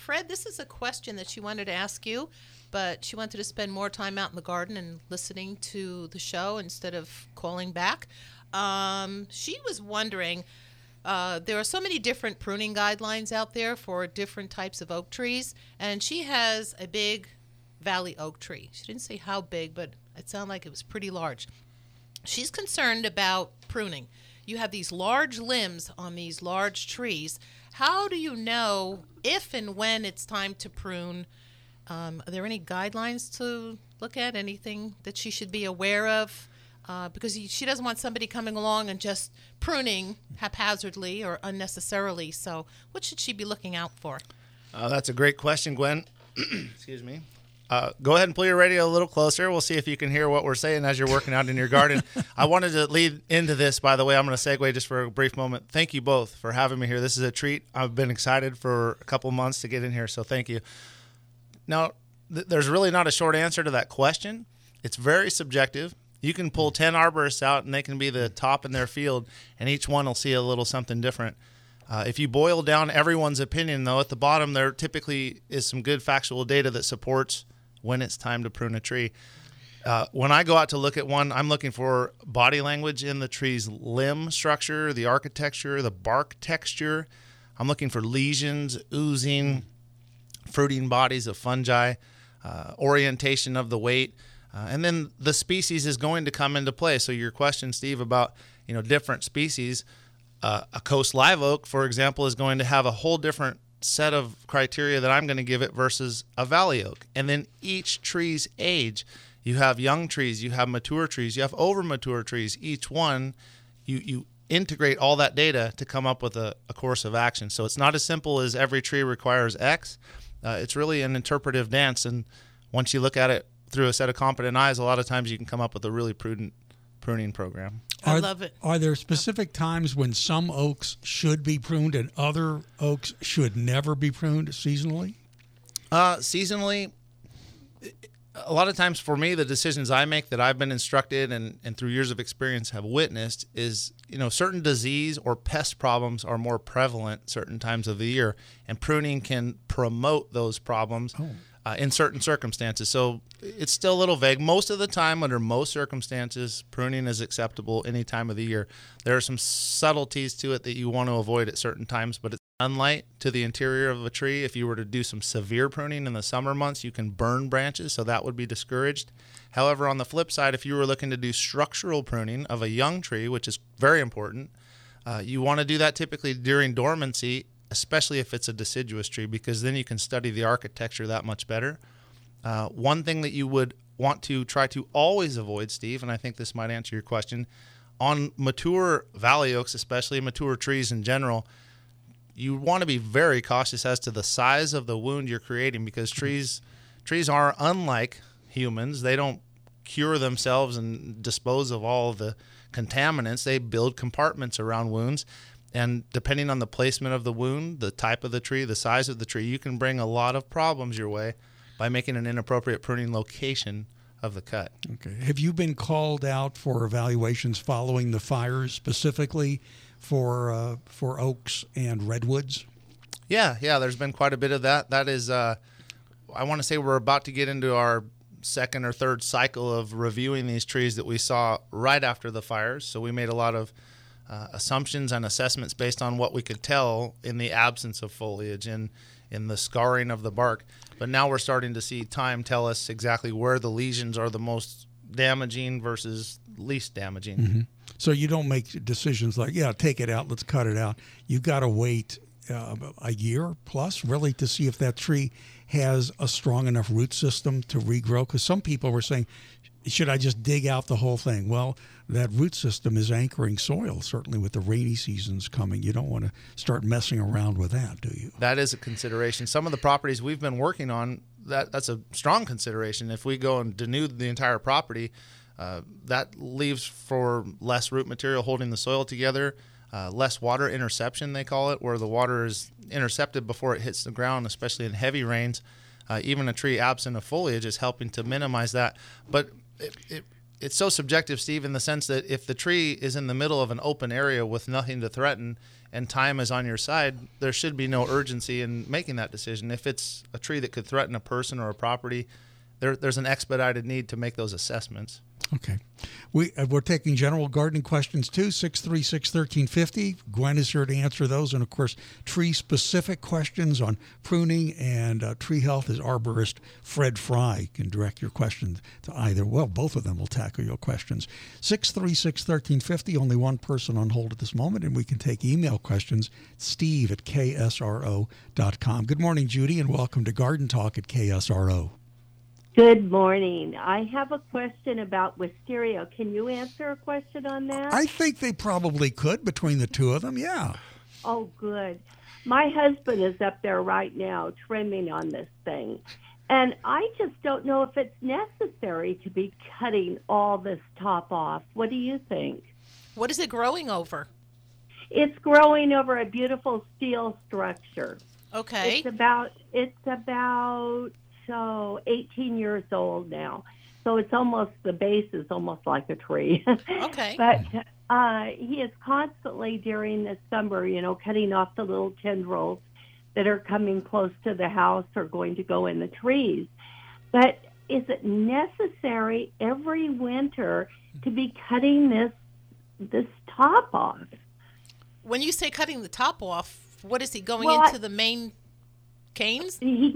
Fred, this is a question that she wanted to ask you, but she wanted to spend more time out in the garden and listening to the show instead of calling back. She was wondering, there are so many different pruning guidelines out there for different types of oak trees, and she has a big valley oak tree. She didn't say how big, but it sounded like it was pretty large. She's concerned about pruning. You have these large limbs on these large trees. How do you know if and when it's time to prune? Are there any guidelines to look at? Anything that she should be aware of? Because she doesn't want somebody coming along and just pruning haphazardly or unnecessarily. So what should she be looking out for? That's a great question, Gwen. Excuse me. Go ahead and pull your radio a little closer. We'll see if you can hear what we're saying as you're working out in your garden. I wanted to lead into this, by the way. I'm going to segue just for a brief moment. Thank you both for having me here. This is a treat. I've been excited for a couple months to get in here, so thank you. Now, there's really not a short answer to that question. It's very subjective. You can pull 10 arborists out, and they can be the top in their field, and each one will see a little something different. If you boil down everyone's opinion, though, at the bottom there typically is some good factual data that supports when it's time to prune a tree. When I go out to look at one, I'm looking for body language in the tree's limb structure, the architecture, the bark texture. I'm looking for lesions, oozing, fruiting bodies of fungi, orientation of the weight. And then the species is going to come into play. So your question, Steve, about different species, a coast live oak, for example, is going to have a whole different set of criteria that I'm going to give it versus a valley oak. And then each tree's age, you have young trees, you have mature trees, you have over mature trees. Each one, you integrate all that data to come up with a course of action. So it's not as simple as every tree requires X. It's really an interpretive dance. And once you look at it through a set of competent eyes, a lot of times you can come up with a really prudent pruning program. I love it. Are there specific times when some oaks should be pruned and other oaks should never be pruned seasonally? Seasonally, a lot of times for me, the decisions I make that I've been instructed and through years of experience have witnessed is, certain disease or pest problems are more prevalent certain times of the year, and pruning can promote those problems. In certain circumstances. So it's still a little vague. Most of the time, under most circumstances, pruning is acceptable any time of the year. There are some subtleties to it that you want to avoid at certain times, but it's sunlight to the interior of a tree. If you were to do some severe pruning in the summer months, you can burn branches, so that would be discouraged. However, on the flip side, if you were looking to do structural pruning of a young tree, which is very important, you want to do that typically during dormancy, especially if it's a deciduous tree, because then you can study the architecture that much better. One thing that you would want to try to always avoid, Steve, and I think this might answer your question, on mature valley oaks, especially mature trees in general, you want to be very cautious as to the size of the wound you're creating, because trees are unlike humans. They don't cure themselves and dispose of all of the contaminants. They build compartments around wounds. And depending on the placement of the wound, the type of the tree, the size of the tree, you can bring a lot of problems your way by making an inappropriate pruning location of the cut. Okay. Have you been called out for evaluations following the fires, specifically for oaks and redwoods? Yeah. There's been quite a bit of that. That is, I want to say we're about to get into our second or third cycle of reviewing these trees that we saw right after the fires. So we made a lot of assumptions and assessments based on what we could tell in the absence of foliage and in the scarring of the bark. But now we're starting to see time tell us exactly where the lesions are the most damaging versus least damaging. Mm-hmm. So you don't make decisions like, take it out, let's cut it out. You've got to wait a year plus really to see if that tree has a strong enough root system to regrow. Because some people were saying, should I just dig out the whole thing? Well, that root system is anchoring soil, certainly with the rainy seasons coming. You don't want to start messing around with that, do you? That is a consideration. Some of the properties we've been working on, that's a strong consideration. If we go and denude the entire property, that leaves for less root material holding the soil together, less water interception, they call it, where the water is intercepted before it hits the ground, especially in heavy rains. Even a tree absent of foliage is helping to minimize that. But it's so subjective, Steve, in the sense that if the tree is in the middle of an open area with nothing to threaten, and time is on your side, there should be no urgency in making that decision. If it's a tree that could threaten a person or a property, there's an expedited need to make those assessments. Okay. We're taking general gardening questions too, 636-1350. Gwen is here to answer those. And, of course, tree-specific questions on pruning and tree health is arborist Fred Fry. You can direct your questions to either. Well, both of them will tackle your questions. 636-1350, only one person on hold at this moment, and we can take email questions, steve@ksro.com. Good morning, Judy, and welcome to Garden Talk at KSRO. Good morning. I have a question about wisteria. Can you answer a question on that? I think they probably could between the two of them, yeah. Oh, good. My husband is up there right now trimming on this thing. And I just don't know if it's necessary to be cutting all this top off. What do you think? What is it growing over? It's growing over a beautiful steel structure. Okay. It's about 18 years old now. So it's almost, the base is almost like a tree. Okay. But he is constantly during the summer, cutting off the little tendrils that are coming close to the house or going to go in the trees. But is it necessary every winter to be cutting this top off? When you say cutting the top off, what is he going into the main canes?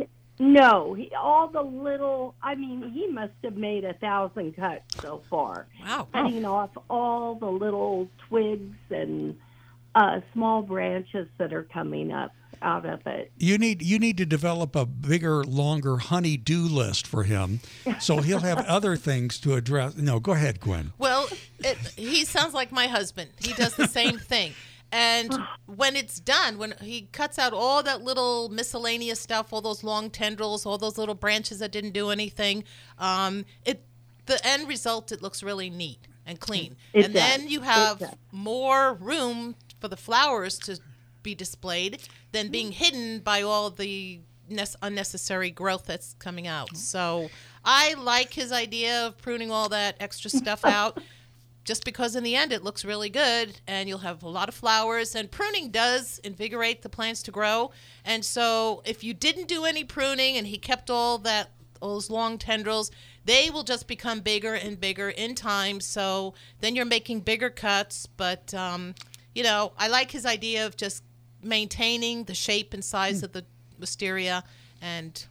No, all the little, he must have made 1,000 cuts so far. Wow. Cutting off all the little twigs and small branches that are coming up out of it. You need to develop a bigger, longer honey-do list for him, so he'll have other things to address. No, go ahead, Gwen. Well, he sounds like my husband. He does the same thing. And when it's done, when he cuts out all that little miscellaneous stuff, all those long tendrils, all those little branches that didn't do anything, the end result, it looks really neat and clean. Then you have more room for the flowers to be displayed than being hidden by all the unnecessary growth that's coming out. So I like his idea of pruning all that extra stuff out. Just because in the end it looks really good and you'll have a lot of flowers, and pruning does invigorate the plants to grow. And so if you didn't do any pruning and he kept all those long tendrils, they will just become bigger and bigger in time. So then you're making bigger cuts. But, I like his idea of just maintaining the shape and size of the wisteria, and,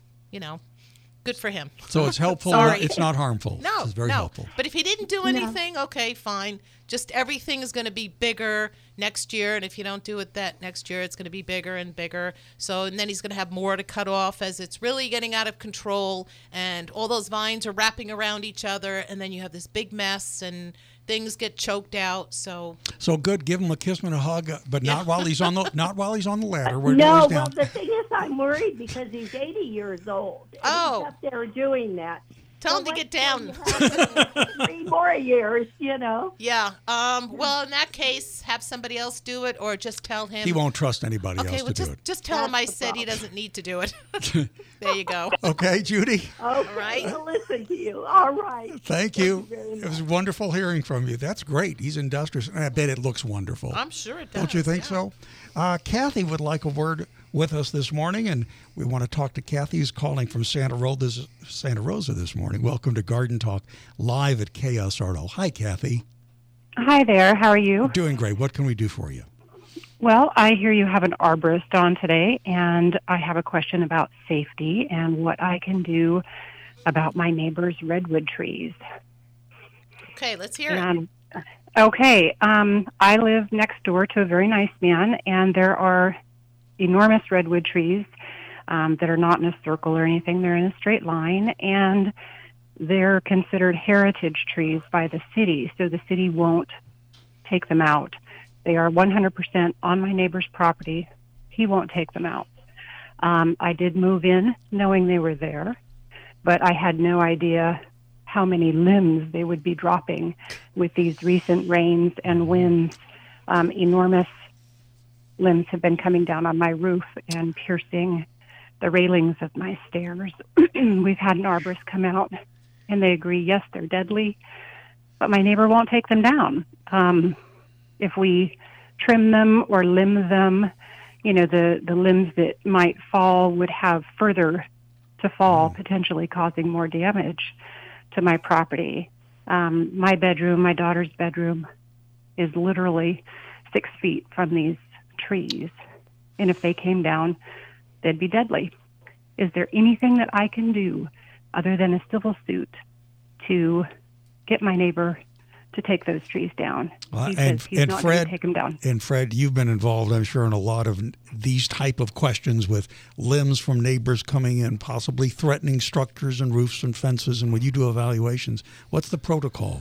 good for him. So it's helpful. It's not harmful. No, it's very helpful. But if he didn't do anything, okay, fine. Just everything is going to be bigger next year, and if you don't do it that next year, it's going to be bigger and bigger. And then he's going to have more to cut off as it's really getting out of control, and all those vines are wrapping around each other, and then you have this big mess, and things get choked out. So good. Give him a kiss and a hug, but not while he's on the ladder. Where no, it goes down. Well, the thing is, I'm worried because he's 80 years old. And he's up there doing that. Tell him to get down. 3 more years, Yeah. Well, in that case, have somebody else do it, or just tell him. He won't trust anybody else to do it. Just tell him I said he doesn't need to do it. There you go. Okay, Judy. Okay, all right. I'll listen to you. All right. Thank you. It was wonderful hearing from you. That's great. He's industrious. I bet it looks wonderful. I'm sure it does. Don't you think so? Kathy would like a word with us this morning, and we want to talk to Kathy, who's calling from Santa Rosa this morning. Welcome to Garden Talk, live at KSRO. Hi, Kathy. Hi there. How are you? Doing great. What can we do for you? Well, I hear you have an arborist on today, and I have a question about safety and what I can do about my neighbor's redwood trees. Okay, let's hear it. Okay. I live next door to a very nice man, and there are enormous redwood trees that are not in a circle or anything. They're in a straight line, and they're considered heritage trees by the city, so the city won't take them out. They are 100% on my neighbor's property. He won't take them out. I did move in knowing they were there, but I had no idea how many limbs they would be dropping with these recent rains and winds. Enormous limbs have been coming down on my roof and piercing the railings of my stairs. We've had an arborist come out, and they agree, yes, they're deadly, but my neighbor won't take them down. If we trim them or limb them. You know, the limbs that might fall would have further to fall, potentially causing more damage to my property. My bedroom, my daughter's bedroom, is literally 6 feet from these trees. And if they came down, they'd be deadly. Is there anything that I can do other than a civil suit to get my neighbor to take those trees down? He says he's not going to take them down. And Fred, you've been involved, I'm sure, in a lot of these type of questions with limbs from neighbors coming in, possibly threatening structures and roofs and fences. And when you do evaluations, what's the protocol?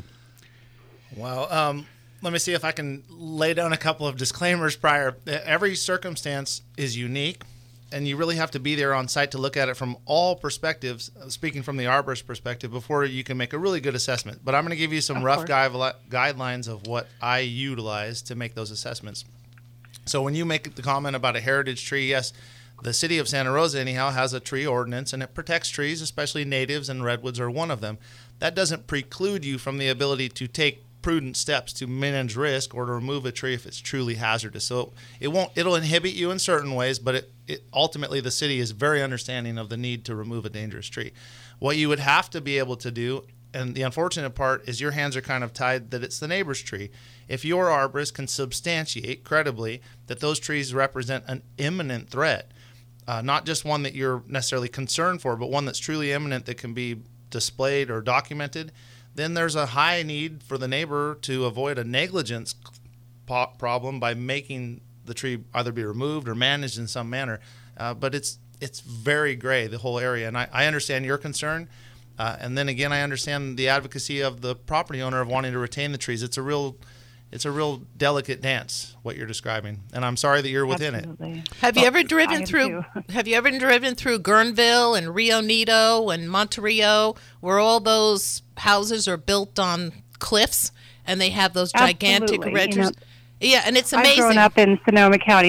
Well, let me see if I can lay down a couple of disclaimers prior. Every circumstance is unique, and you really have to be there on site to look at it from all perspectives, speaking from the arborist perspective, before you can make a really good assessment. But I'm going to give you some rough guidelines of what I utilize to make those assessments. So when you make the comment about a heritage tree, yes, the city of Santa Rosa, anyhow, has a tree ordinance, and it protects trees, especially natives, and redwoods are one of them. That doesn't preclude you from the ability to take prudent steps to manage risk or to remove a tree if it's truly hazardous. So it'll inhibit you in certain ways, but it ultimately the city is very understanding of the need to remove a dangerous tree. What you would have to be able to do, and the unfortunate part is your hands are kind of tied that it's the neighbor's tree. If your arborist can substantiate credibly that those trees represent an imminent threat, not just one that you're necessarily concerned for, but one that's truly imminent that can be displayed or documented, then there's a high need for the neighbor to avoid a negligence problem by making the tree either be removed or managed in some manner. But it's very gray, the whole area. And I understand your concern. And then again, I understand the advocacy of the property owner of wanting to retain the trees. It's a real delicate dance, what you're describing. And I'm sorry that you're within it. Have you ever driven through Guerneville and Rio Neto and Monterrio, where all those houses are built on cliffs and they have those gigantic ledges? Yeah, and it's amazing. I've grown up in Sonoma County.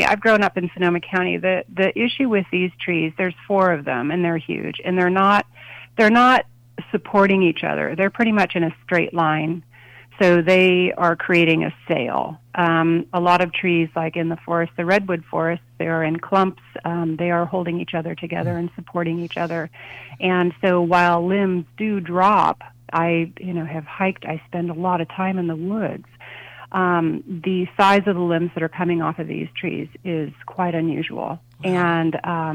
The issue with these trees, there's 4 of them, and they're huge, and they're not supporting each other. They're pretty much in a straight line. So they are creating a sail. A lot of trees, like in the forest, the redwood forest, they are in clumps. They are holding each other together and supporting each other. And so while limbs do drop, I have hiked. I spend a lot of time in the woods. The size of the limbs that are coming off of these trees is quite unusual. And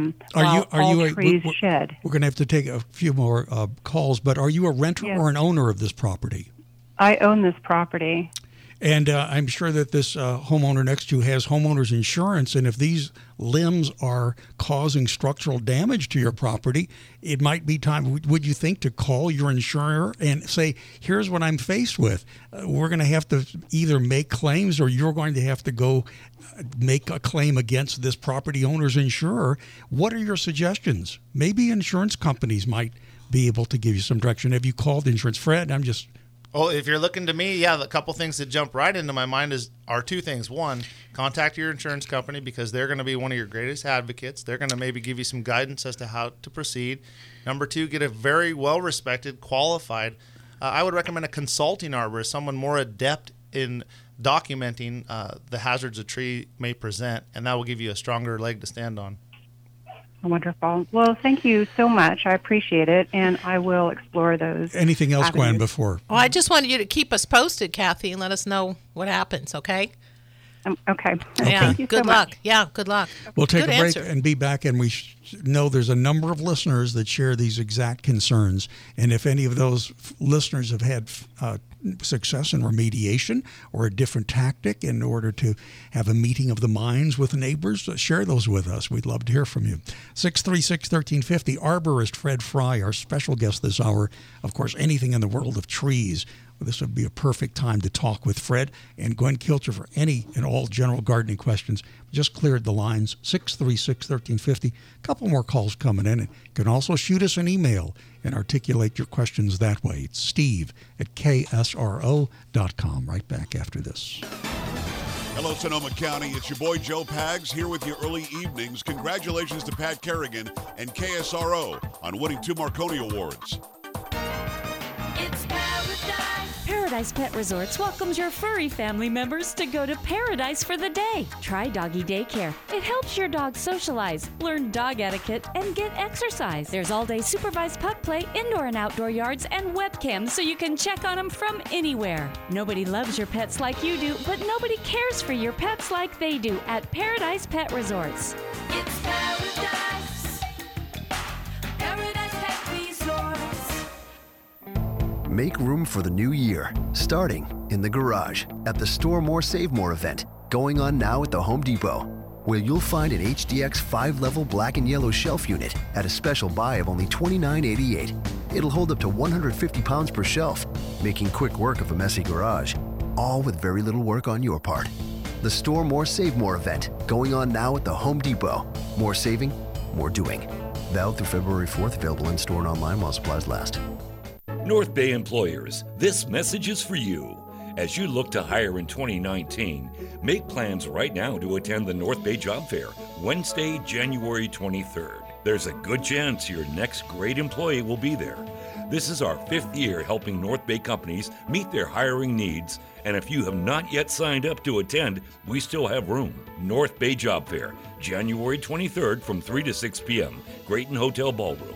trees shed. We're going to have to take a few more calls, but are you a renter or an owner of this property? I own this property. And I'm sure that this homeowner next to you has homeowner's insurance, and if these limbs are causing structural damage to your property, it might be time, would you think, to call your insurer and say, here's what I'm faced with. We're going to have to either make claims or you're going to have to go make a claim against this property owner's insurer. What are your suggestions? Maybe insurance companies might be able to give you some direction. Have you called insurance? Fred, Well, if you're looking to me, a couple things that jump right into my mind are 2 things. One, contact your insurance company because they're going to be one of your greatest advocates. They're going to maybe give you some guidance as to how to proceed. Number 2, get a very well-respected, qualified, I would recommend a consulting arborist, someone more adept in documenting the hazards a tree may present, and that will give you a stronger leg to stand on. Wonderful. Well, thank you so much. I appreciate it, and I will explore those. Anything else, avenues. Gwen, before? Well, I just wanted you to keep us posted, Kathy, and let us know what happens, okay? Okay. Yeah, Thank you good so luck. much. Yeah, good luck. We'll take Good a break answer. and be back, and we know there's a number of listeners that share these exact concerns. And if any of those listeners have had success in remediation or a different tactic in order to have a meeting of the minds with neighbors, share those with us. We'd love to hear from you. 636-1350, arborist Fred Fry, our special guest this hour. Of course, anything in the world of trees. This would be a perfect time to talk with Fred and Gwen Kilcher for any and all general gardening questions. Just cleared the lines, 636-1350. A couple more calls coming in. You can also shoot us an email and articulate your questions that way. It's steve@ksro.com. Right back after this. Hello, Sonoma County. It's your boy Joe Pags here with your early evenings. Congratulations to Pat Kerrigan and KSRO on winning 2 Marconi Awards. It's Paradise Pet Resorts welcomes your furry family members to go to paradise for the day. Try doggy daycare. It helps your dog socialize, learn dog etiquette, and get exercise. There's all-day supervised pup play, indoor and outdoor yards, and webcams so you can check on them from anywhere. Nobody loves your pets like you do, but nobody cares for your pets like they do at Paradise Pet Resorts. It's paradise. Paradise Pet Resorts. Make room for the new year, starting in the garage at the Store More Save More event, going on now at the Home Depot, where you'll find an HDX 5-level black and yellow shelf unit at a special buy of only $29.88. It'll hold up to 150 pounds per shelf, making quick work of a messy garage, all with very little work on your part. The Store More Save More event, going on now at the Home Depot. More saving, more doing. Valid through February 4th, available in store and online while supplies last. North Bay employers, this message is for you. As you look to hire in 2019, make plans right now to attend the North Bay Job Fair, Wednesday, January 23rd. There's a good chance your next great employee will be there. This is our 5th year helping North Bay companies meet their hiring needs, and if you have not yet signed up to attend, we still have room. North Bay Job Fair, January 23rd from 3 to 6 p.m., Grayton Hotel Ballroom,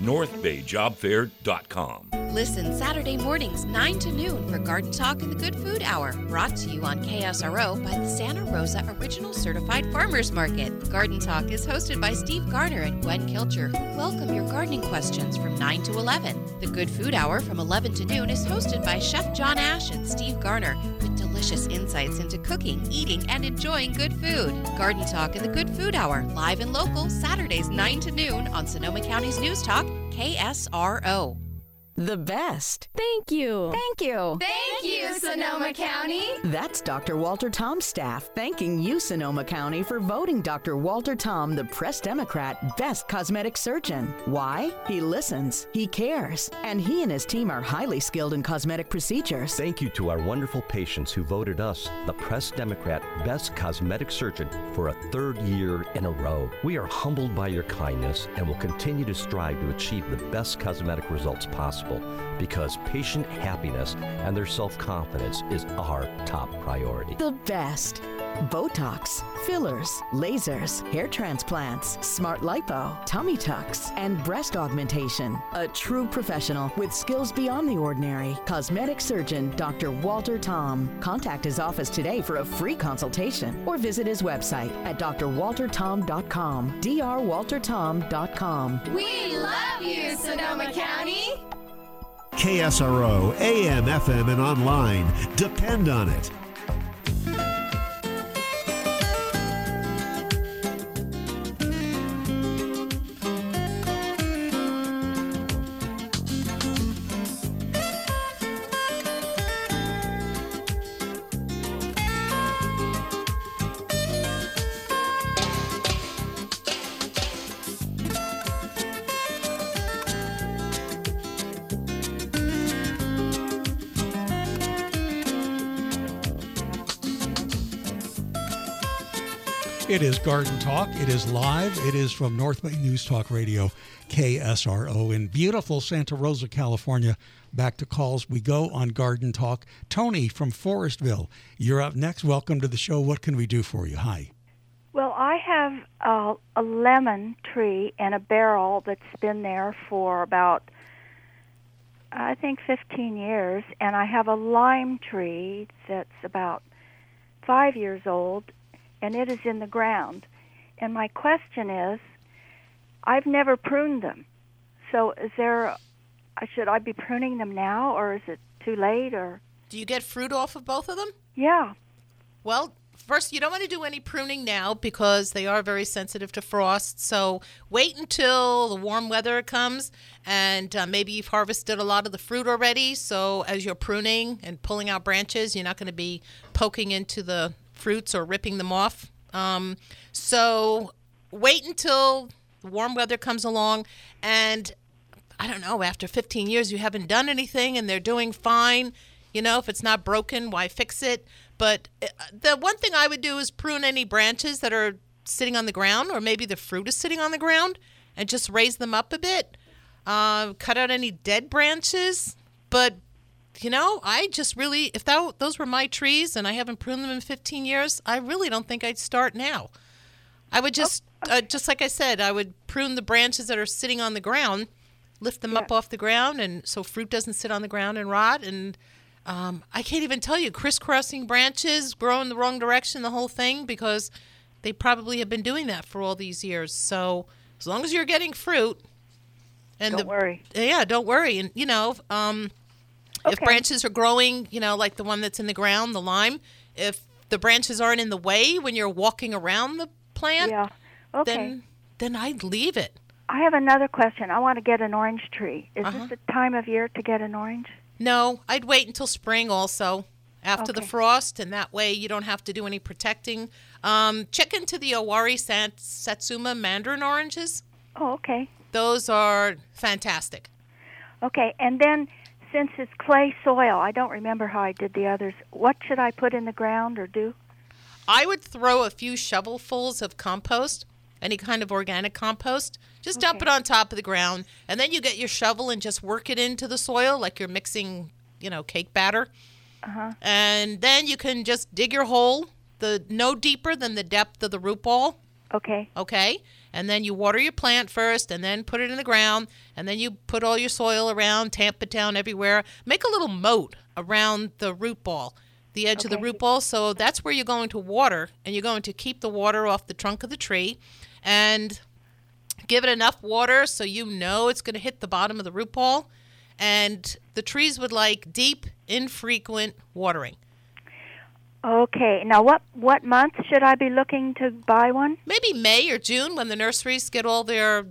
northbayjobfair.com. Listen Saturday mornings 9 to noon for Garden Talk and the Good Food Hour, brought to you on KSRO by the Santa Rosa Original Certified Farmers Market. Garden Talk is hosted by Steve Garner and Gwen Kilcher, who welcome your gardening questions from 9 to 11. The Good Food Hour from 11 to noon is hosted by Chef John Ash and Steve Garner, with delicious insights into cooking, eating, and enjoying good food. Garden Talk and the Good Food Hour, live and local, Saturdays 9 to noon on Sonoma County's News Talk, KSRO. The best. Thank you. Thank you. Thank you, Sonoma County. That's Dr. Walter Tom's staff thanking you, Sonoma County, for voting Dr. Walter Tom the Press Democrat Best Cosmetic Surgeon. Why? He listens, he cares, and he and his team are highly skilled in cosmetic procedures. Thank you to our wonderful patients who voted us the Press Democrat Best Cosmetic Surgeon for a 3rd year in a row. We are humbled by your kindness and will continue to strive to achieve the best cosmetic results possible, because patient happiness and their self-confidence is our top priority. The best. Botox, fillers, lasers, hair transplants, smart lipo, tummy tucks, and breast augmentation. A true professional with skills beyond the ordinary. Cosmetic surgeon Dr. Walter Tom. Contact his office today for a free consultation or visit his website at drwaltertom.com. drwaltertom.com. We love you, Sonoma County. KSRO, AM, FM, and online. Depend on it. It is Garden Talk. It is live. It is from North Bay News Talk Radio, KSRO, in beautiful Santa Rosa, California. Back to calls we go on Garden Talk. Tony from Forestville, you're up next. Welcome to the show. What can we do for you? Hi. Well, I have a lemon tree in a barrel that's been there for about, I think, 15 years, and I have a lime tree that's about 5 years old, and it is in the ground. And my question is, I've never pruned them. So should I be pruning them now, or is it too late? Or do you get fruit off of both of them? Yeah. Well, first, you don't want to do any pruning now because they are very sensitive to frost. So wait until the warm weather comes, and maybe you've harvested a lot of the fruit already. So as you're pruning and pulling out branches, you're not going to be poking into the fruits or ripping them off. So wait until the warm weather comes along, and I don't know, after 15 years you haven't done anything and they're doing fine. You know, if it's not broken, why fix it? But the one thing I would do is prune any branches that are sitting on the ground, or maybe the fruit is sitting on the ground, and just raise them up a bit. Cut out any dead branches, but I just really, if those were my trees and I haven't pruned them in 15 years, I really don't think I'd start now. I would just like I said, I would prune the branches that are sitting on the ground, lift them up off the ground, and so fruit doesn't sit on the ground and rot. And I can't even tell you, crisscrossing branches, growing the wrong direction, the whole thing, because they probably have been doing that for all these years. So as long as you're getting fruit, and Don't worry. Yeah, don't worry. And if branches are growing, like the one that's in the ground, the lime, if the branches aren't in the way when you're walking around the plant, then I'd leave it. I have another question. I want to get an orange tree. Is this the time of year to get an orange? No, I'd wait until spring also, after the frost, and that way you don't have to do any protecting. Check into the Owari Satsuma mandarin oranges. Oh, okay. Those are fantastic. Okay, and then since it's clay soil, I don't remember how I did the others. What should I put in the ground or do? I would throw a few shovelfuls of compost, any kind of organic compost. Just dump it on top of the ground, and then you get your shovel and just work it into the soil like you're mixing, cake batter. And then you can just dig your hole, no deeper than the depth of the root ball. Okay. Okay. And then you water your plant first, and then put it in the ground, and then you put all your soil around, tamp it down everywhere. Make a little moat around the root ball, the edge of the root ball. So that's where you're going to water, and you're going to keep the water off the trunk of the tree, and give it enough water so it's going to hit the bottom of the root ball. And the trees would like deep, infrequent watering. Okay. Now, what month should I be looking to buy one? Maybe May or June, when the nurseries get all their,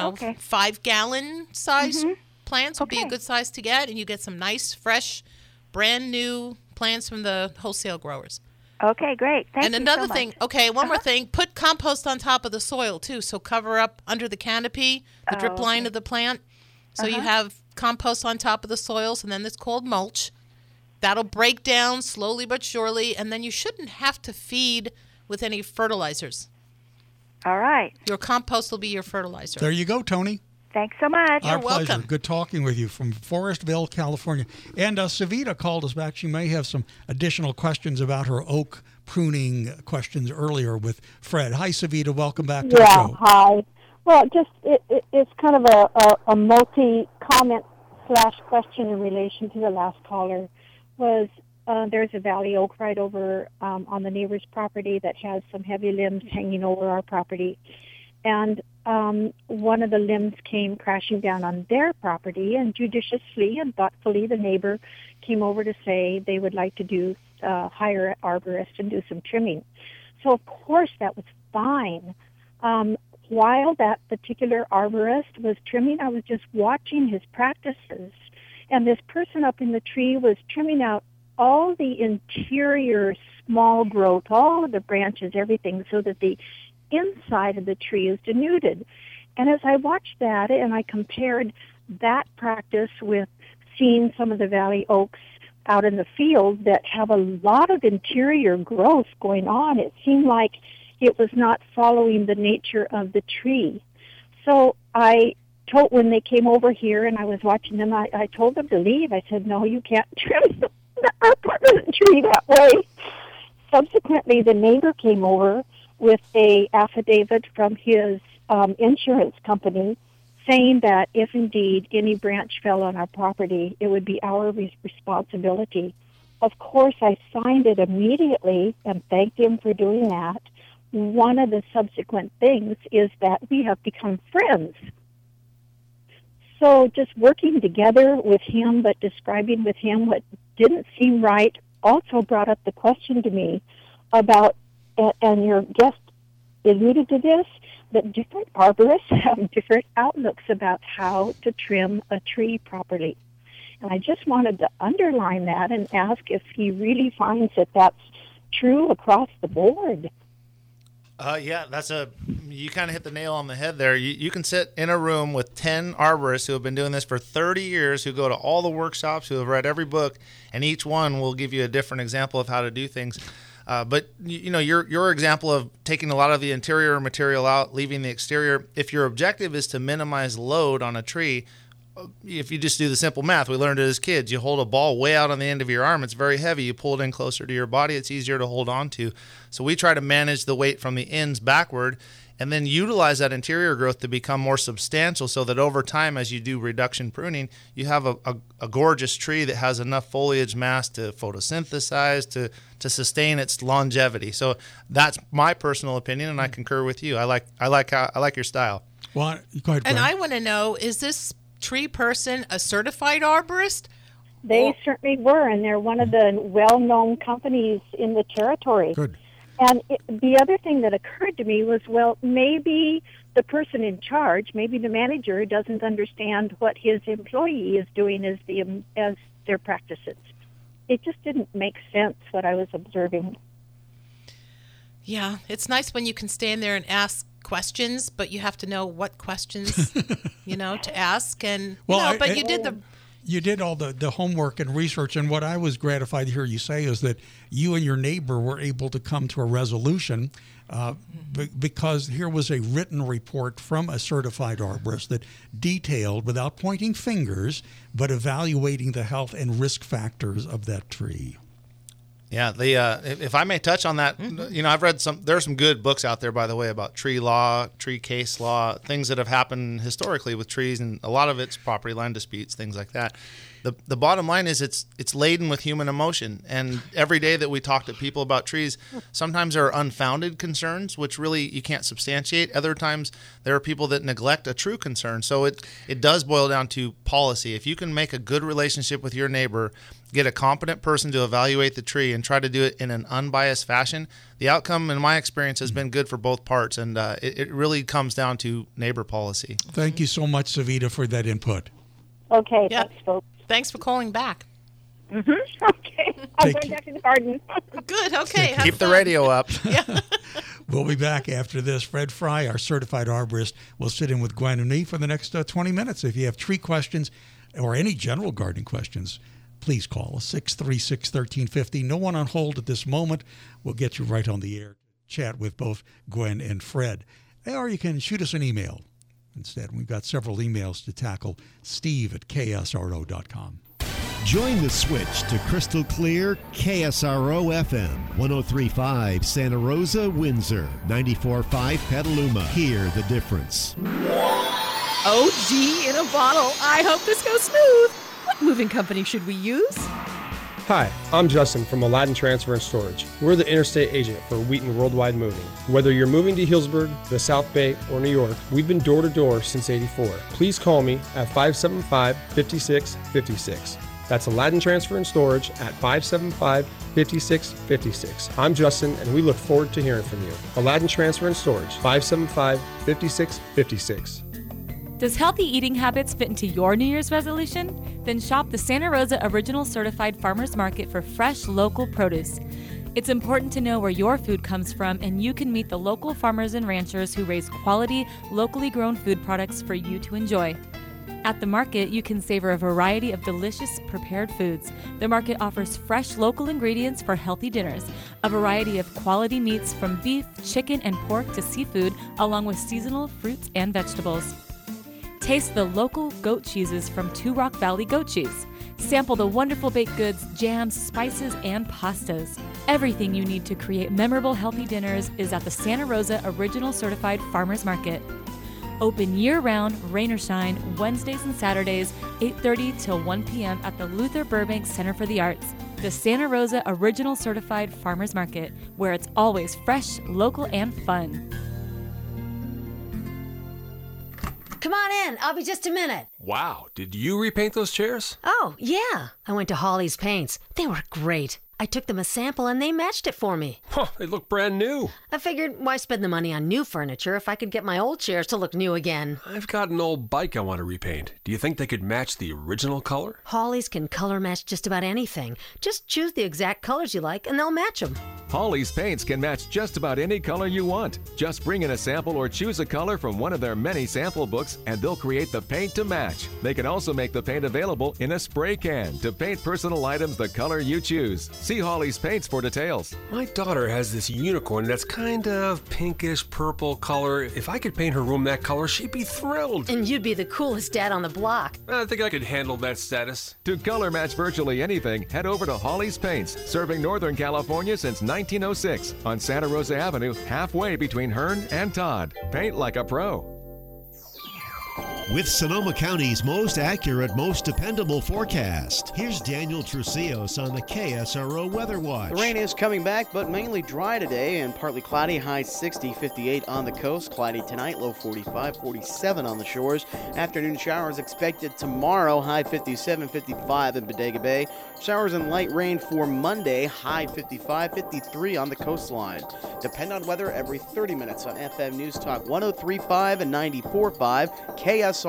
5-gallon size plants would be a good size to get, and you get some nice, fresh, brand new plants from the wholesale growers. Okay, great. Thank you And another so much. thing, one more thing, put compost on top of the soil too, so cover up under the canopy, the drip line of the plant, so you have compost on top of the soils, and then it's called mulch. That'll break down slowly but surely, and then you shouldn't have to feed with any fertilizers. All right. Your compost will be your fertilizer. There you go, Tony. Thanks so much. Our You're pleasure. welcome. Good talking with you from Forestville, California. And Savita called us back. She may have some additional questions about her oak pruning questions earlier with Fred. Hi, Savita. Welcome back to the show. Hi. Well, it's kind of a multi-comment / question in relation to the last caller. There's a valley oak right over on the neighbor's property that has some heavy limbs hanging over our property. And one of the limbs came crashing down on their property, and judiciously and thoughtfully the neighbor came over to say they would like to hire an arborist and do some trimming. So, of course, that was fine. While that particular arborist was trimming, I was just watching his practices. And this person up in the tree was trimming out all the interior small growth, all of the branches, everything, so that the inside of the tree is denuded. And as I watched that and I compared that practice with seeing some of the valley oaks out in the field that have a lot of interior growth going on, it seemed like it was not following the nature of the tree. So when they came over here and I was watching them, I told them to leave. I said, no, you can't trim our part of the tree that way. Subsequently, the neighbor came over with a affidavit from his insurance company saying that if indeed any branch fell on our property, it would be our responsibility. Of course, I signed it immediately and thanked him for doing that. One of the subsequent things is that we have become friends. So just working together with him, but describing with him what didn't seem right, also brought up the question to me about, and your guest alluded to this, that different arborists have different outlooks about how to trim a tree properly. And I just wanted to underline that and ask if he really finds that that's true across the board. Yeah, you kind of hit the nail on the head there. You can sit in a room with 10 arborists who have been doing this for 30 years, who go to all the workshops, who have read every book, and each one will give you a different example of how to do things. But your example of taking a lot of the interior material out, leaving the exterior, if your objective is to minimize load on a tree, if you just do the simple math, we learned it as kids. You hold a ball way out on the end of your arm. It's very heavy. You pull it in closer to your body. It's easier to hold on to. So we try to manage the weight from the ends backward and then utilize that interior growth to become more substantial so that over time, as you do reduction pruning, you have a gorgeous tree that has enough foliage mass to photosynthesize, to sustain its longevity. So that's my personal opinion, and I concur with you. I like your style. Well, go ahead, And Gwen. I want to know, is this tree person a certified arborist? They certainly were, and they're one of the well-known companies in the territory. Good. And the other thing that occurred to me was, well, maybe the person in charge, maybe the manager, doesn't understand what his employee is doing as their practices. It just didn't make sense what I was observing. Yeah, it's nice when you can stand there and ask questions, but you have to know what questions, to ask. And You did all the homework and research, and what I was gratified to hear you say is that you and your neighbor were able to come to a resolution because here was a written report from a certified arborist that detailed, without pointing fingers, but evaluating the health and risk factors of that tree. Yeah, if I may touch on that, I've read there are some good books out there, by the way, about tree law, tree case law, things that have happened historically with trees, and a lot of it's property line disputes, things like that. The bottom line is it's laden with human emotion, and every day that we talk to people about trees, sometimes there are unfounded concerns, which really you can't substantiate. Other times there are people that neglect a true concern. So it does boil down to policy. If you can make a good relationship with your neighbor, get a competent person to evaluate the tree, and try to do it in an unbiased fashion, the outcome, in my experience, has been good for both parts, and it really comes down to neighbor policy. Thank you so much, Savita, for that input. Okay, Yeah. thanks, folks. Thanks for calling back. Mm-hmm. Okay, I'm going back to the garden. Good, okay. have Keep the fun. radio up. We'll be back after this. Fred Fry, our certified arborist, will sit in with Gwen and me for the next 20 minutes. If you have tree questions or any general gardening questions, please call us, 636-1350. No one on hold at this moment. We'll get you right on the air. Chat with both Gwen and Fred. Or you can shoot us an email instead. We've got several emails to tackle. Steve@ksro.com. Join the switch to crystal clear KSRO FM, 103.5 Santa Rosa, Windsor, 94.5 Petaluma. Hear the difference. OG in a bottle. I hope this goes smooth. What moving company should we use? Hi, I'm Justin from Aladdin Transfer and Storage. We're the interstate agent for Wheaton Worldwide Moving. Whether you're moving to Healdsburg, the South Bay, or New York, we've been door to door since '84. Please call me at 575-5656. That's Aladdin Transfer and Storage at 575-5656. I'm Justin, and we look forward to hearing from you. Aladdin Transfer and Storage, 575-5656. Does healthy eating habits fit into your New Year's resolution? Then shop the Santa Rosa Original Certified Farmers Market for fresh, local produce. It's important to know where your food comes from, and you can meet the local farmers and ranchers who raise quality, locally grown food products for you to enjoy. At the market, you can savor a variety of delicious prepared foods. The market offers fresh local ingredients for healthy dinners, a variety of quality meats from beef, chicken, and pork to seafood, along with seasonal fruits and vegetables. Taste the local goat cheeses from Two Rock Valley Goat Cheese. Sample the wonderful baked goods, jams, spices, and pastas. Everything you need to create memorable, healthy dinners is at the Santa Rosa Original Certified Farmers Market. Open year-round, rain or shine, Wednesdays and Saturdays, 8:30 till 1 p.m. at the Luther Burbank Center for the Arts. The Santa Rosa Original Certified Farmers Market, where it's always fresh, local, and fun. Come on in. I'll be just a minute. Wow, did you repaint those chairs? Oh, yeah. I went to Holly's Paints. They were great. I took them a sample and they matched it for me. Huh, they look brand new. I figured, why spend the money on new furniture if I could get my old chairs to look new again? I've got an old bike I want to repaint. Do you think they could match the original color? Holly's can color match just about anything. Just choose the exact colors you like and they'll match them. Holly's Paints can match just about any color you want. Just bring in a sample or choose a color from one of their many sample books and they'll create the paint to match. They can also make the paint available in a spray can to paint personal items the color you choose. See Hawley's Paints for details. My daughter has this unicorn that's kind of pinkish purple color. If I could paint her room that color, she'd be thrilled. And you'd be the coolest dad on the block. I think I could handle that status. To color match virtually anything, head over to Hawley's Paints, serving Northern California since 1906 on Santa Rosa Avenue, halfway between Hearn and Todd. Paint like a pro. With Sonoma County's most accurate, most dependable forecast, here's Daniel Trucios on the KSRO Weather Watch. The rain is coming back, but mainly dry today and partly cloudy. High 60, 58 on the coast. Cloudy tonight, low 45, 47 on the shores. Afternoon showers expected tomorrow. High 57, 55 in Bodega Bay. Showers and light rain for Monday. High 55, 53 on the coastline. Depend on weather every 30 minutes on FM News Talk 103.5 and 94.5 KSRO.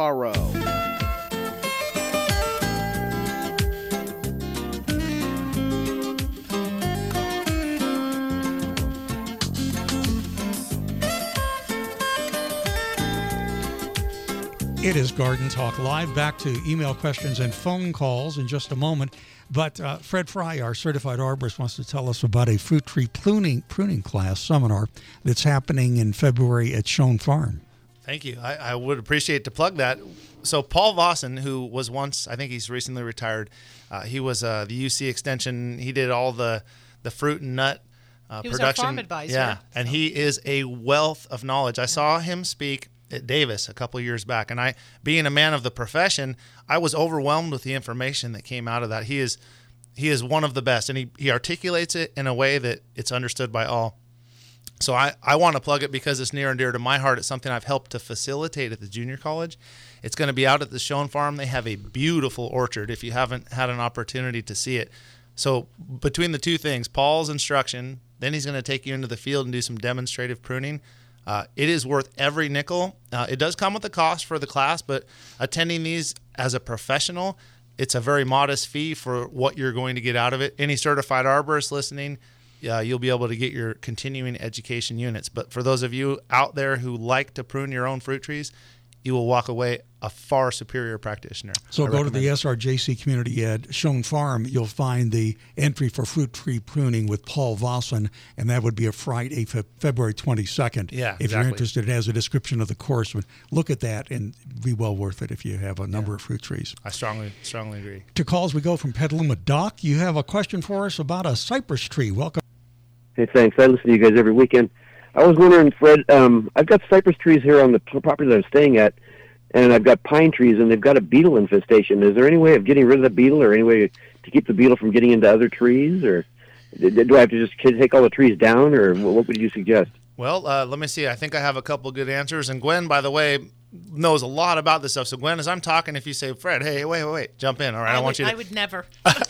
It is Garden Talk Live. Back to email questions and phone calls in just a moment. But Fred Fry, our certified arborist, wants to tell us about a fruit tree pruning class seminar that's happening in February at Schoen Farm. Thank you. I would appreciate to plug that. So Paul Vossen, who was once, I think he's recently retired, he was the UC Extension. He did all the fruit and nut he was production. Our farm advisor. Yeah, and he is a wealth of knowledge. I saw him speak at Davis a couple of years back, and I, being a man of the profession, I was overwhelmed with the information that came out of that. He is one of the best, and he articulates it in a way that it's understood by all. So I want to plug it because it's near and dear to my heart. It's something I've helped to facilitate at the junior college. It's going to be out at the Schoen Farm. They have a beautiful orchard if you haven't had an opportunity to see it. So between the two things, Paul's instruction, then he's going to take you into the field and do some demonstrative pruning. It is worth every nickel. It does come with a cost for the class, but attending these as a professional, it's a very modest fee for what you're going to get out of it. Any certified arborist listening, you'll be able to get your continuing education units. But for those of you out there who like to prune your own fruit trees, you will walk away a far superior practitioner. So go to the SRJC Community Ed Schoen Farm. You'll find the entry for fruit tree pruning with Paul Vossen, and that would be a Friday, February 22nd. Yeah, If you're interested, it has a description of the course. But look at that, and be well worth it if you have a number of fruit trees. I strongly agree. To calls we go from Petaluma. Doc, you have a question for us about a cypress tree. Welcome. Hey, thanks. I listen to you guys every weekend. I was wondering, Fred, I've got cypress trees here on the property that I'm staying at, and I've got pine trees, and they've got a beetle infestation. Is there any way of getting rid of the beetle, or any way to keep the beetle from getting into other trees, or do I have to just take all the trees down, or what would you suggest? Well, let me see. I think I have a couple good answers. And Gwen, by the way, knows a lot about this stuff. So, Gwen, as I'm talking, if you say, Fred, hey, wait, jump in. All right, I would never.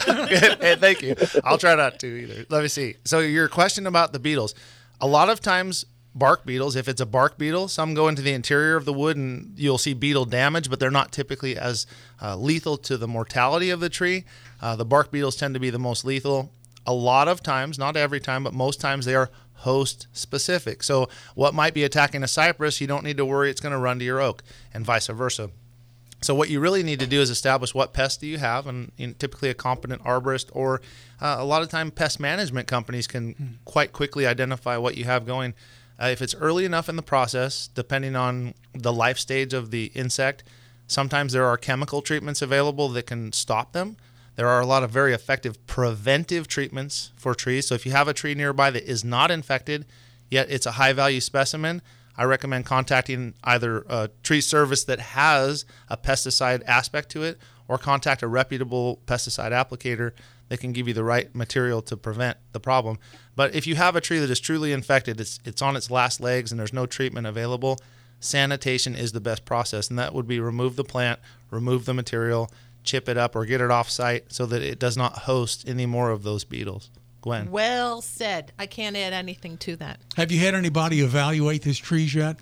Hey, thank you. I'll try not to either. Let me see. So your question about the beetles. A lot of times, bark beetles, if it's a bark beetle, some go into the interior of the wood and you'll see beetle damage, but they're not typically as lethal to the mortality of the tree. The bark beetles tend to be the most lethal. A lot of times, not every time, but most times they are host specific. So what might be attacking a cypress, you don't need to worry it's going to run to your oak, and vice versa. So what you really need to do is establish what pests do you have, and typically a competent arborist or a lot of time pest management companies can quite quickly identify what you have going. If it's early enough in the process, depending on the life stage of the insect, sometimes there are chemical treatments available that can stop them. There are a lot of very effective preventive treatments for trees. So if you have a tree nearby that is not infected, yet it's a high-value specimen, I recommend contacting either a tree service that has a pesticide aspect to it, or contact a reputable pesticide applicator that can give you the right material to prevent the problem. But if you have a tree that is truly infected, it's on its last legs and there's no treatment available, sanitation is the best process, and that would be remove the plant, remove the material, chip it up, or get it off site so that it does not host any more of those beetles. Gwen. Well said. I can't add anything to that. Have you had anybody evaluate these trees yet,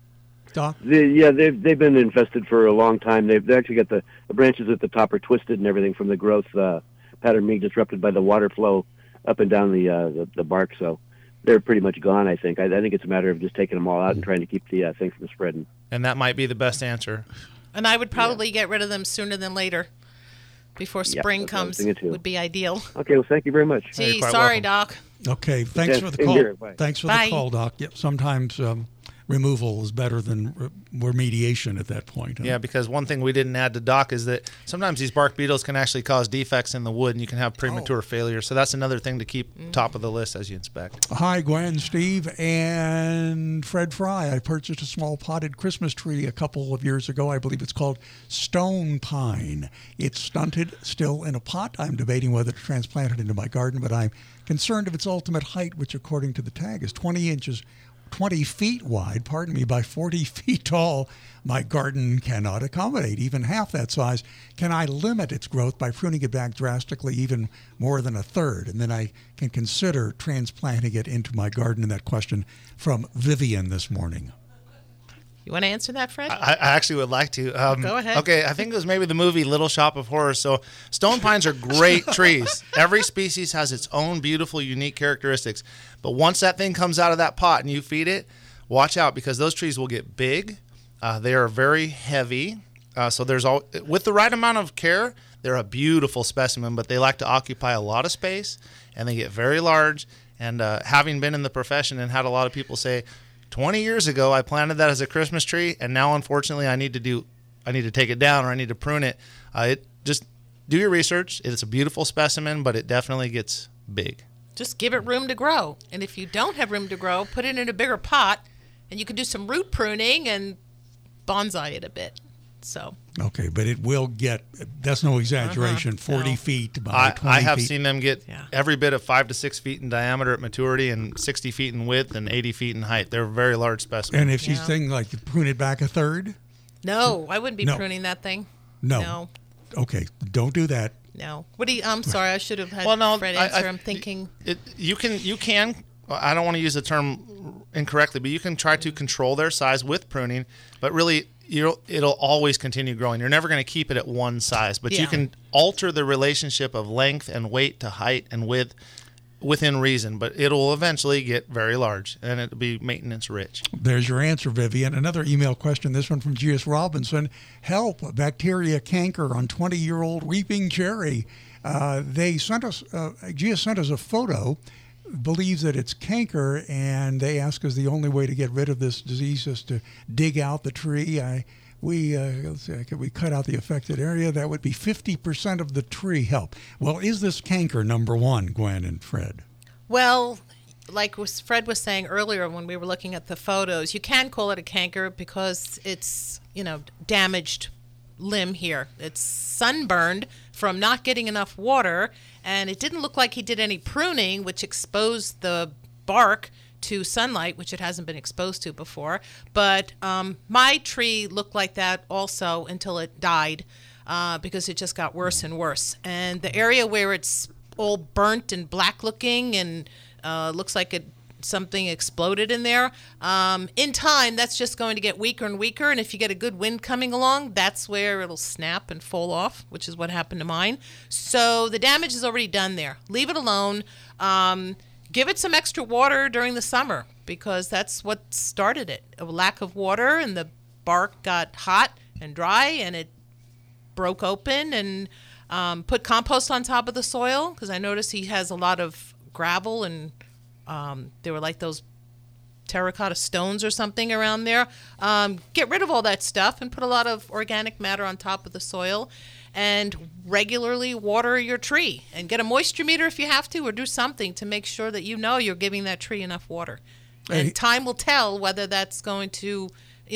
Doc? They've been infested for a long time. They've actually got the branches at the top are twisted and everything from the growth pattern being disrupted by the water flow up and down the bark. So they're pretty much gone, I think. I think it's a matter of just taking them all out and trying to keep the thing from spreading. And that might be the best answer. And I would probably get rid of them sooner than later. before Yeah, spring that's what I was comes thinking, too. would be ideal. Okay, well, thank you very much. Gee, sorry, Doc. Okay, thanks Okay, for the same call. here. Bye. Thanks for Bye. the call, Doc. Yep, sometimes removal is better than remediation at that point. Huh? Yeah, because one thing we didn't add to Doc is that sometimes these bark beetles can actually cause defects in the wood, and you can have premature failure. So that's another thing to keep top of the list as you inspect. Hi, Gwen, Steve, and Fred Fry. I purchased a small potted Christmas tree a couple of years ago. I believe it's called stone pine. It's stunted, still in a pot. I'm debating whether to transplant it into my garden, but I'm concerned of its ultimate height, which according to the tag is 20 feet wide, by 40 feet tall. My garden cannot accommodate even half that size. Can I limit its growth by pruning it back drastically, even more than a third? And then I can consider transplanting it into my garden. And that question from Vivian this morning. You want to answer that, Fred? I actually would like to. Go ahead. Okay, I think it was maybe the movie Little Shop of Horrors. So stone pines are great trees. Every species has its own beautiful, unique characteristics. But once that thing comes out of that pot and you feed it, watch out because those trees will get big. They are very heavy. So with the right amount of care, they're a beautiful specimen, but they like to occupy a lot of space and they get very large. And having been in the profession and had a lot of people say, 20 years ago, I planted that as a Christmas tree, and now, unfortunately, I need to take it down or I need to prune it. Just do your research. It's a beautiful specimen, but it definitely gets big. Just give it room to grow. And if you don't have room to grow, put it in a bigger pot, and you can do some root pruning and bonsai it a bit. So. Okay, but it will get, that's no exaggeration, 40 feet by 20 feet. I have seen them get every bit of 5 to 6 feet in diameter at maturity and 60 feet in width and 80 feet in height. They're very large specimens. And if she's thinking like to prune it back a third? No, I wouldn't be pruning that thing. No. Okay, don't do that. No. I'm sorry, I should have had Fred answer. I'm thinking. You can, I don't want to use the term incorrectly, but you can try to control their size with pruning, but really it'll always continue growing. You're never going to keep it at one size, but you can alter the relationship of length and weight to height and width within reason, but it'll eventually get very large and it'll be maintenance rich. There's your answer, Vivian. Another email question, this one from G.S. Robinson. Help, bacteria canker on 20-year-old weeping cherry. They sent us, G.S. sent us a photo, believes that it's canker, and they ask us the only way to get rid of this disease is to dig out the tree. Could we cut out the affected area? That would be 50% of the tree. Help. Well, is this canker, number one, Gwen and Fred? Well, like Fred was saying earlier when we were looking at the photos, you can call it a canker because it's, damaged limb here. It's sunburned from not getting enough water, and it didn't look like he did any pruning, which exposed the bark to sunlight, which it hasn't been exposed to before. But my tree looked like that also until it died because it just got worse and worse. And the area where it's all burnt and black looking and looks like something exploded in there, in time that's just going to get weaker and weaker, and if you get a good wind coming along, that's where it'll snap and fall off, which is what happened to mine. So the damage is already done there. Leave it alone. Give it some extra water during the summer because that's what started it. A lack of water, and the bark got hot and dry, and it broke open. And put compost on top of the soil because I noticed he has a lot of gravel and they were like those terracotta stones or something around there. Get rid of all that stuff and put a lot of organic matter on top of the soil and regularly water your tree and get a moisture meter if you have to, or do something to make sure that you're giving that tree enough water. And time will tell whether that's going to,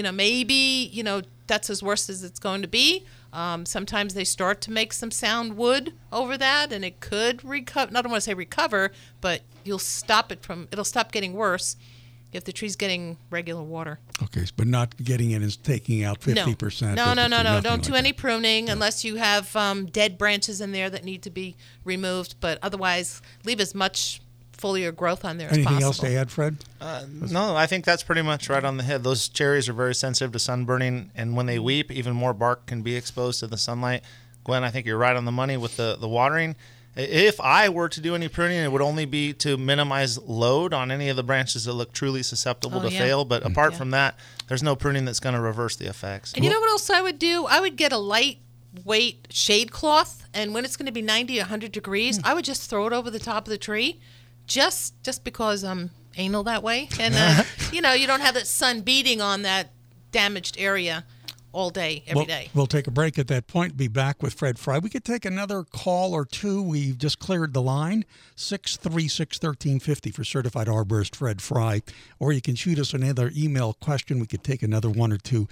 maybe, that's as worse as it's going to be. Sometimes they start to make some sound wood over that, and it could recover. I don't want to say recover, but it'll stop getting worse if the tree's getting regular water. Okay, but not getting in is taking out 50%. No. Don't do any pruning unless you have dead branches in there that need to be removed. But otherwise, leave as much foliar growth on there as possible. Anything else to add, Fred? No, I think that's pretty much right on the head. Those cherries are very sensitive to sunburning, and when they weep, even more bark can be exposed to the sunlight. Gwen, I think you're right on the money with the watering. If I were to do any pruning, it would only be to minimize load on any of the branches that look truly susceptible to fail. But apart from that, there's no pruning that's going to reverse the effects. And you know what else I would do? I would get a light weight shade cloth, and when it's going to be 90, 100 degrees, I would just throw it over the top of the tree, just because I'm anal that way, and you don't have that sun beating on that damaged area all day, every day. We'll take a break at that point. Be back with Fred Fry. We could take another call or two. We've just cleared the line, 636-1350 for certified arborist Fred Fry. Or you can shoot us another email question. We could take another one or two,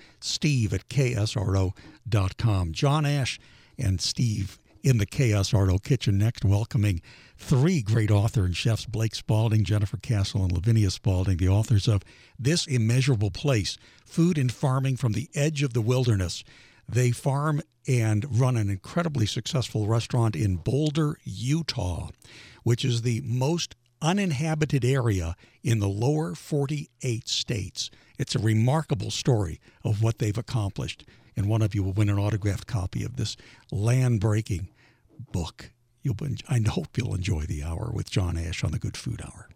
steve@ksro.com. John Ash and Steve in the KSRO kitchen next, welcoming three great author and chefs, Blake Spalding, Jennifer Castle, and Lavinia Spalding, the authors of This Immeasurable Place, Food and Farming from the Edge of the Wilderness. They farm and run an incredibly successful restaurant in Boulder, Utah, which is the most uninhabited area in the lower 48 states. It's a remarkable story of what they've accomplished, and one of you will win an autographed copy of this land-breaking book. I hope you'll enjoy the hour with John Ash on the Good Food Hour.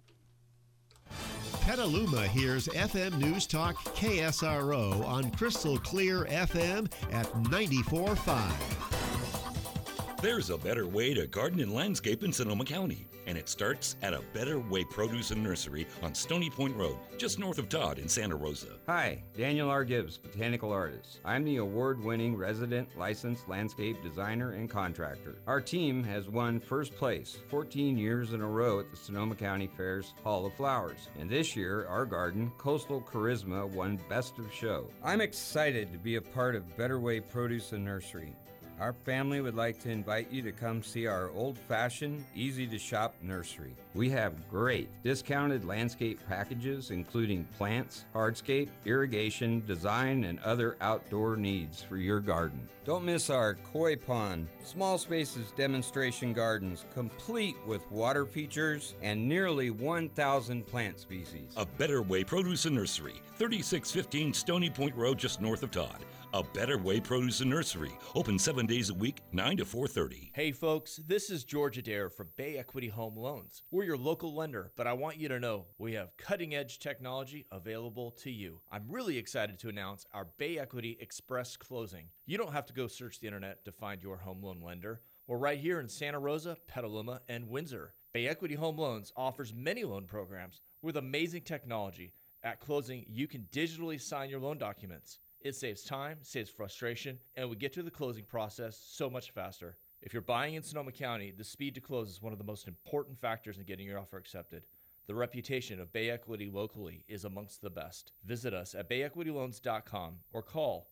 Petaluma hears FM News Talk KSRO on Crystal Clear FM at 94.5. There's a better way to garden and landscape in Sonoma County, and it starts at A Better Way Produce and Nursery on Stony Point Road, just north of Todd in Santa Rosa. Hi, Daniel R. Gibbs, botanical artist. I'm the award-winning resident licensed landscape designer and contractor. Our team has won first place 14 years in a row at the Sonoma County Fair's Hall of Flowers. And this year, our garden, Coastal Charisma, won Best of Show. I'm excited to be a part of Better Way Produce and Nursery. Our family would like to invite you to come see our old-fashioned, easy-to-shop nursery. We have great discounted landscape packages, including plants, hardscape, irrigation, design, and other outdoor needs for your garden. Don't miss our koi pond, small spaces demonstration gardens, complete with water features and nearly 1,000 plant species. A Better Way Produce and Nursery, 3615 Stony Point Road, just north of Todd. A Better Way Produce and Nursery, open 7 days a week, 9 to 4:30. Hey folks, this is George Adair from Bay Equity Home Loans. We're your local lender, but I want you to know we have cutting-edge technology available to you. I'm really excited to announce our Bay Equity Express Closing. You don't have to go search the internet to find your home loan lender. We're right here in Santa Rosa, Petaluma, and Windsor. Bay Equity Home Loans offers many loan programs with amazing technology. At closing, you can digitally sign your loan documents. It saves time, saves frustration, and we get to the closing process so much faster. If you're buying in Sonoma County, the speed to close is one of the most important factors in getting your offer accepted. The reputation of Bay Equity locally is amongst the best. Visit us at bayequityloans.com or call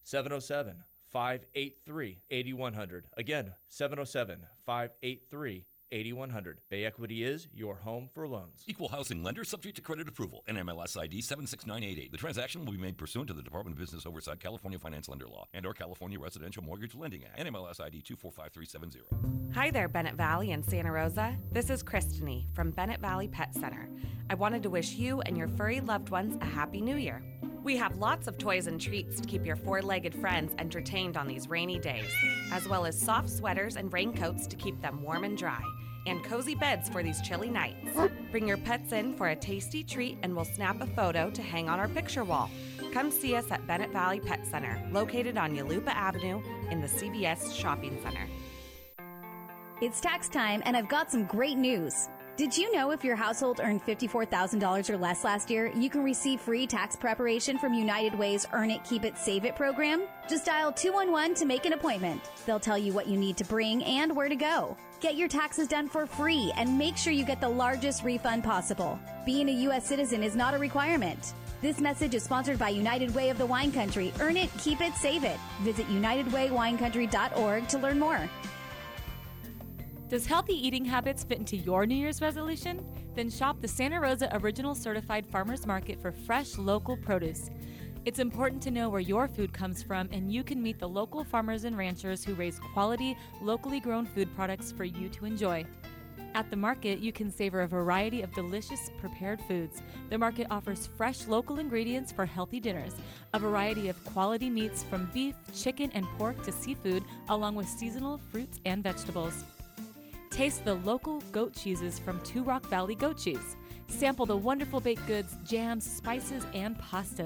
707-583-8100. Again, 707-583-8100. 8100. Bay Equity is your home for loans. Equal housing lender subject to credit approval. NMLS ID 76988. The transaction will be made pursuant to the Department of Business Oversight, California Finance Lender Law, and or California Residential Mortgage Lending Act. NMLS ID 245370. Hi there, Bennett Valley and Santa Rosa. This is Christine from Bennett Valley Pet Center. I wanted to wish you and your furry loved ones a Happy New Year. We have lots of toys and treats to keep your four-legged friends entertained on these rainy days, as well as soft sweaters and raincoats to keep them warm and dry, and cozy beds for these chilly nights. Bring your pets in for a tasty treat and we'll snap a photo to hang on our picture wall. Come see us at Bennett Valley Pet Center, located on Yalupa Avenue in the CVS Shopping Center. It's tax time and I've got some great news. Did you know if your household earned $54,000 or less last year, you can receive free tax preparation from United Way's Earn It, Keep It, Save It program? Just dial 211 to make an appointment. They'll tell you what you need to bring and where to go. Get your taxes done for free and make sure you get the largest refund possible. Being a U.S. citizen is not a requirement. This message is sponsored by United Way of the Wine Country. Earn it, keep it, save it. Visit UnitedWayWineCountry.org to learn more. Does healthy eating habits fit into your New Year's resolution? Then shop the Santa Rosa Original Certified Farmers Market for fresh, local produce. It's important to know where your food comes from, and you can meet the local farmers and ranchers who raise quality, locally grown food products for you to enjoy. At the market, you can savor a variety of delicious prepared foods. The market offers fresh local ingredients for healthy dinners, a variety of quality meats from beef, chicken, and pork to seafood, along with seasonal fruits and vegetables. Taste the local goat cheeses from Two Rock Valley Goat Cheese. Sample the wonderful baked goods, jams, spices, and pastas.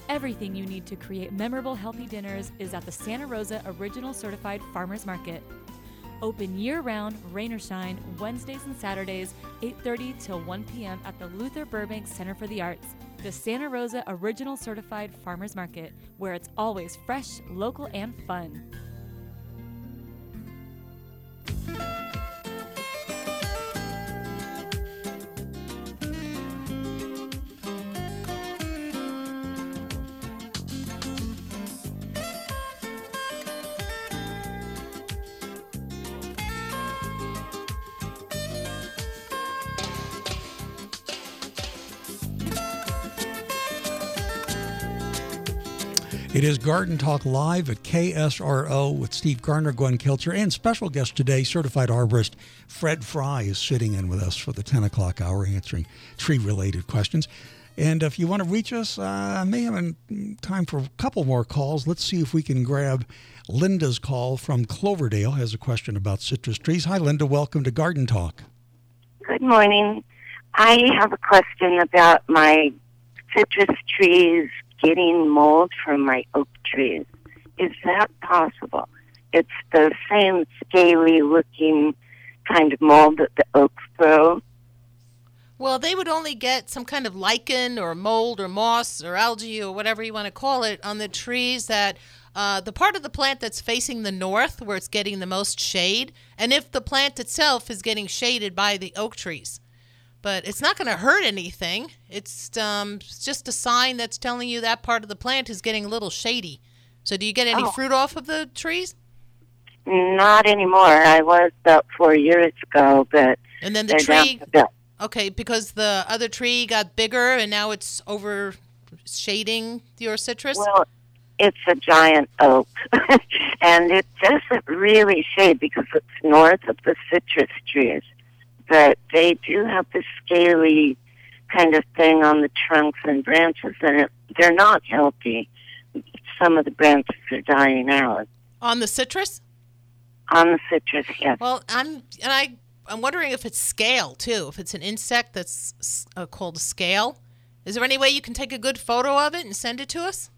Everything you need to create memorable, healthy dinners is at the Santa Rosa Original Certified Farmers Market. Open year-round, rain or shine, Wednesdays and Saturdays, 8:30 till 1 p.m. at the Luther Burbank Center for the Arts. The Santa Rosa Original Certified Farmers Market, where it's always fresh, local, and fun. It is Garden Talk Live at KSRO with Steve Garner, Gwen Kilcher, and special guest today, certified arborist Fred Fry is sitting in with us for the 10 o'clock hour answering tree-related questions. And if you want to reach us, I may have time for a couple more calls. Let's see if we can grab Linda's call from Cloverdale, has a question about citrus trees. Hi, Linda. Welcome to Garden Talk. Good morning. I have a question about my citrus trees getting mold from my oak trees. Is that possible? It's the same scaly looking kind of mold that the oaks grow. Well, they would only get some kind of lichen or mold or moss or algae or whatever you want to call it on the trees that the part of the plant that's facing the north where it's getting the most shade, and if the plant itself is getting shaded by the oak trees. But it's not going to hurt anything. It's just a sign that's telling you that part of the plant is getting a little shady. So do you get any fruit off of the trees? Not anymore. I was about 4 years ago, but and then the tree, okay, because the other tree got bigger and now it's over shading your citrus? Well, it's a giant oak, and it doesn't really shade because it's north of the citrus trees. But they do have this scaly kind of thing on the trunks and branches, and they're not healthy. Some of the branches are dying out. On the citrus? On the citrus, yes. Well, I'm wondering if it's scale, too, if it's an insect that's called a scale. Is there any way you can take a good photo of it and send it to us?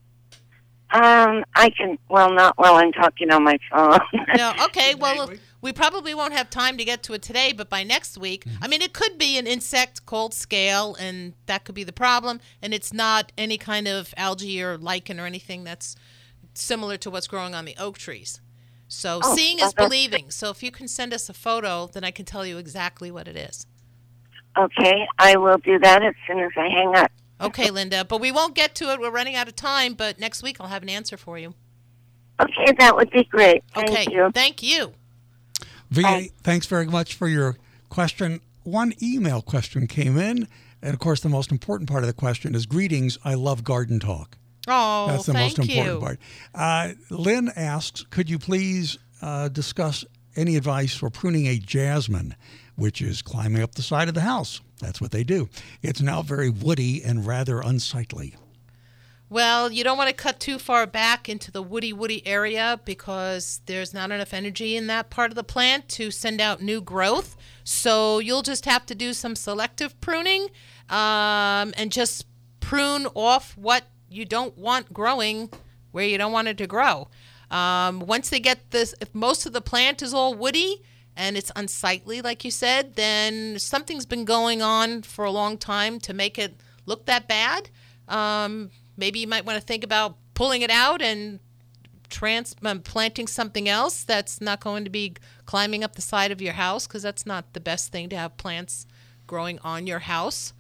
I can, well, not while I'm talking on my phone. No, okay, well, we probably won't have time to get to it today, but by next week, I mean, it could be an insect called scale, and that could be the problem, and it's not any kind of algae or lichen or anything that's similar to what's growing on the oak trees. So seeing is believing. So if you can send us a photo, then I can tell you exactly what it is. Okay, I will do that as soon as I hang up. Okay, Linda, but we won't get to it. We're running out of time, but next week I'll have an answer for you. Okay, that would be great. Thank you. Thank you. VA, thanks very much for your question. One email question came in, and of course the most important part of the question is, greetings, I love Garden Talk. Oh, that's the thank most you. important part. Lynn asks, could you please discuss any advice for pruning a jasmine, which is climbing up the side of the house? That's what they do. It's now very woody and rather unsightly. Well, you don't want to cut too far back into the woody area because there's not enough energy in that part of the plant to send out new growth. So you'll just have to do some selective pruning and just prune off what you don't want growing where you don't want it to grow. Once they get this, if most of the plant is all woody and it's unsightly, like you said, then something's been going on for a long time to make it look that bad. Maybe you might want to think about pulling it out and planting something else that's not going to be climbing up the side of your house, because that's not the best thing to have plants growing on your house.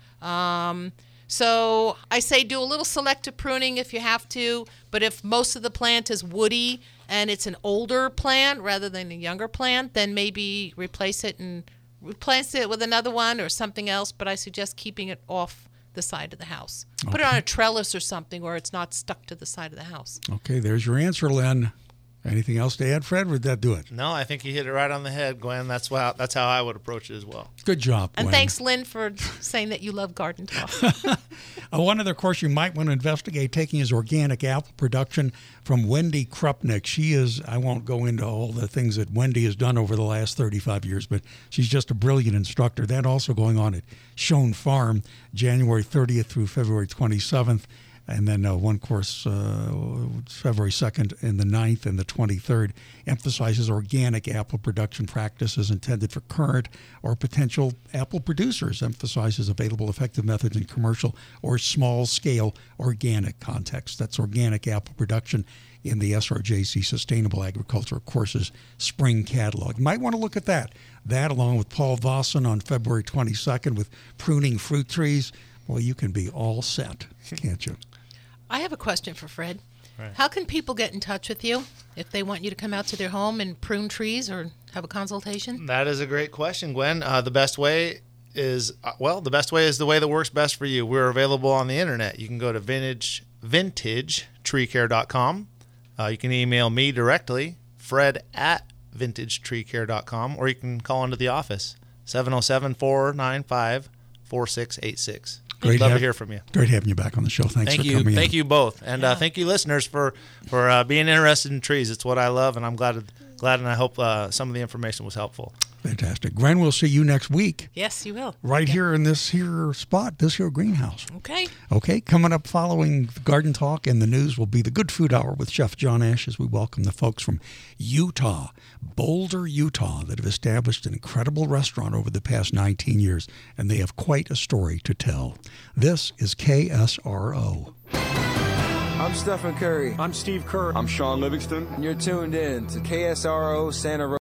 So I say do a little selective pruning if you have to, but if most of the plant is woody and it's an older plant rather than a younger plant, then maybe replace it with another one or something else, but I suggest keeping it off the side of the house. Okay. Put it on a trellis or something where it's not stuck to the side of the house. Okay, there's your answer, Lynn. Anything else to add, Fred, or did that do it? No, I think you hit it right on the head, Gwen. That's how I would approach it as well. Good job, Gwen. And thanks, Lynn, for saying that you love Garden Talk. One other course you might want to investigate taking is organic apple production from Wendy Krupnick. She is, I won't go into all the things that Wendy has done over the last 35 years, but she's just a brilliant instructor. That also going on at Schoen Farm, January 30th through February 27th. And then one course, February 2nd and the 9th and the 23rd, emphasizes organic apple production practices intended for current or potential apple producers, emphasizes available effective methods in commercial or small-scale organic context. That's organic apple production in the SRJC Sustainable Agriculture Courses Spring Catalog. You might want to look at that. That, along with Paul Vossen on February 22nd with pruning fruit trees. Well, you can be all set, can't you? I have a question for Fred. Right. How can people get in touch with you if they want you to come out to their home and prune trees or have a consultation? That is a great question, Gwen. The best way is the way that works best for you. We're available on the internet. You can go to vintagetreecare.com. You can email me directly, fred@vintagetreecare.com, or you can call into the office, 707-495-4686. We'd love to hear from you. Great having you back on the show. Thanks for coming in. Thank you both. And thank you, listeners, for being interested in trees. It's what I love, and I'm glad and I hope some of the information was helpful. Fantastic. Gwen, we'll see you next week. Yes, you will. Right here in this here spot, this here greenhouse. Okay. Okay, coming up following the Garden Talk and the news will be the Good Food Hour with Chef John Ash as we welcome the folks from Utah, Boulder, Utah, that have established an incredible restaurant over the past 19 years, and they have quite a story to tell. This is KSRO. I'm Stephen Curry. I'm Steve Kerr. I'm Sean Livingston. And you're tuned in to KSRO Santa Rosa.